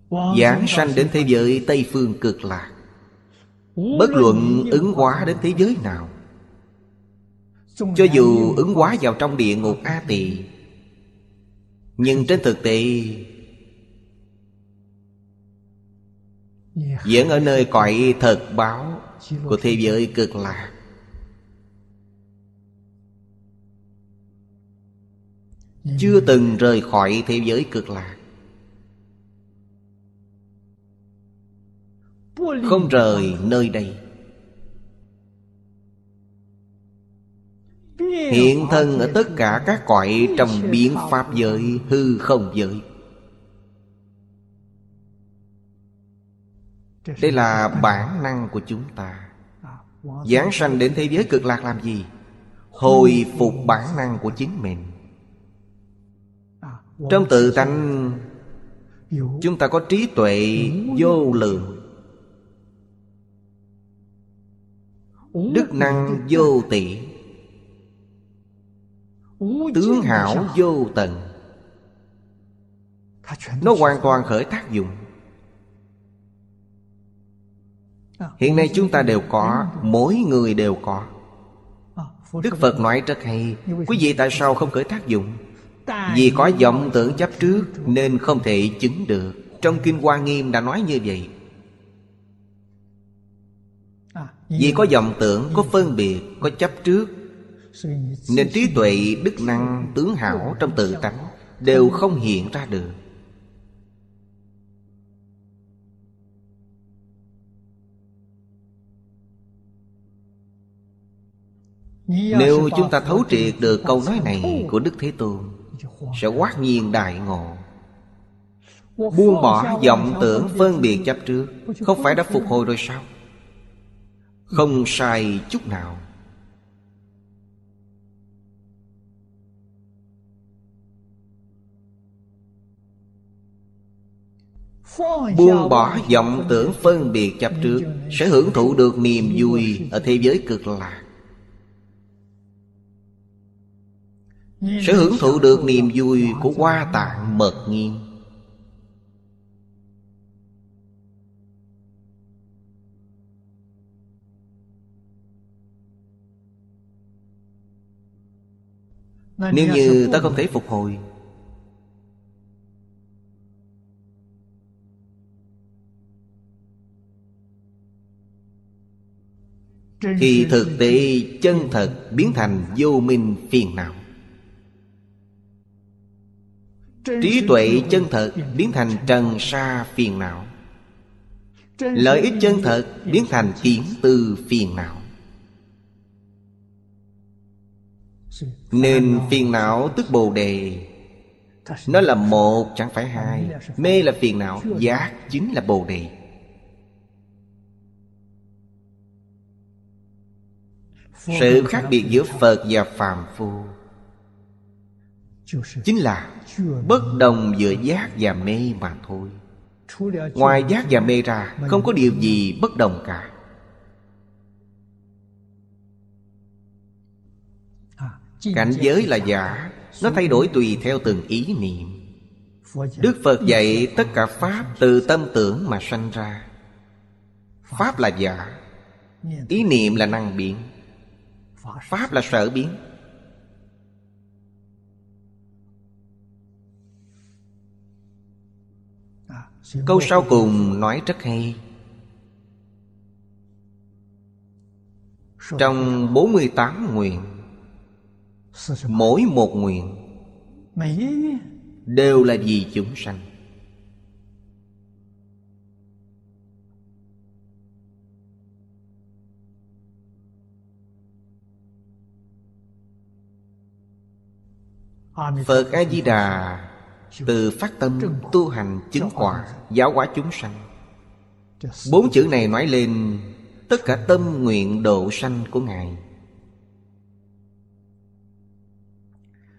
giáng sanh đến thế giới Tây Phương Cực Lạc. Bất luận ứng hóa đến thế giới nào, cho dù ứng hóa vào trong địa ngục A Tỳ, nhưng trên thực tế vẫn ở nơi cõi thật báo của thế giới Cực Lạc. Chưa từng rời khỏi thế giới Cực Lạc. Không rời nơi đây. Hiện thân ở tất cả các cõi trong biến pháp giới, hư không giới. Đây là bản năng của chúng ta. Giáng sanh đến thế giới Cực Lạc làm gì? Hồi phục bản năng của chính mình. Trong tự tánh chúng ta có trí tuệ vô lượng, đức năng vô tỷ, tướng hảo vô tận. Nó hoàn toàn khởi tác dụng. Hiện nay chúng ta đều có, mỗi người đều có. Đức Phật nói rất hay. Quý vị tại sao không khởi tác dụng? Vì có vọng tưởng chấp trước nên không thể chứng được. Trong Kinh Hoa Nghiêm đã nói như vậy. Vì có vọng tưởng, có phân biệt, có chấp trước, nên trí tuệ, đức năng, tướng hảo trong tự tánh đều không hiện ra được. Nếu chúng ta thấu triệt được câu nói này của Đức Thế Tôn, sẽ hoát nhiên đại ngộ. Buông bỏ vọng tưởng phân biệt chấp trước, không phải đã phục hồi rồi sao? Không sai chút nào. Buông bỏ vọng tưởng phân biệt chấp trước, sẽ hưởng thụ được niềm vui ở thế giới Cực Lạc. Sẽ hưởng thụ được niềm vui của Hoa Tạng Mật Nghiêm. Nếu như ta không thể phục hồi, thì thực tế chân thật biến thành vô minh phiền não. Trí tuệ chân thật biến thành trần sa phiền não. Lợi ích chân thật biến thành kiến tư phiền não. Nên phiền não tức Bồ Đề. Nó là một chẳng phải hai. Mê là phiền não, giác chính là Bồ Đề. Sự khác biệt giữa Phật và phàm phu chính là bất đồng giữa giác và mê mà thôi. Ngoài giác và mê ra, không có điều gì bất đồng cả. Cảnh giới là giả, nó thay đổi tùy theo từng ý niệm. Đức Phật dạy tất cả pháp từ tâm tưởng mà sanh ra. Pháp là giả, ý niệm là năng biến, pháp là sở biến. Câu sau cùng nói rất hay. Trong 48 nguyện, mỗi một nguyện đều là vì chúng sanh. Phật A-di-đà từ phát tâm tu hành chứng quả, giáo hóa chúng sanh. 4 chữ này nói lên tất cả tâm nguyện độ sanh của Ngài.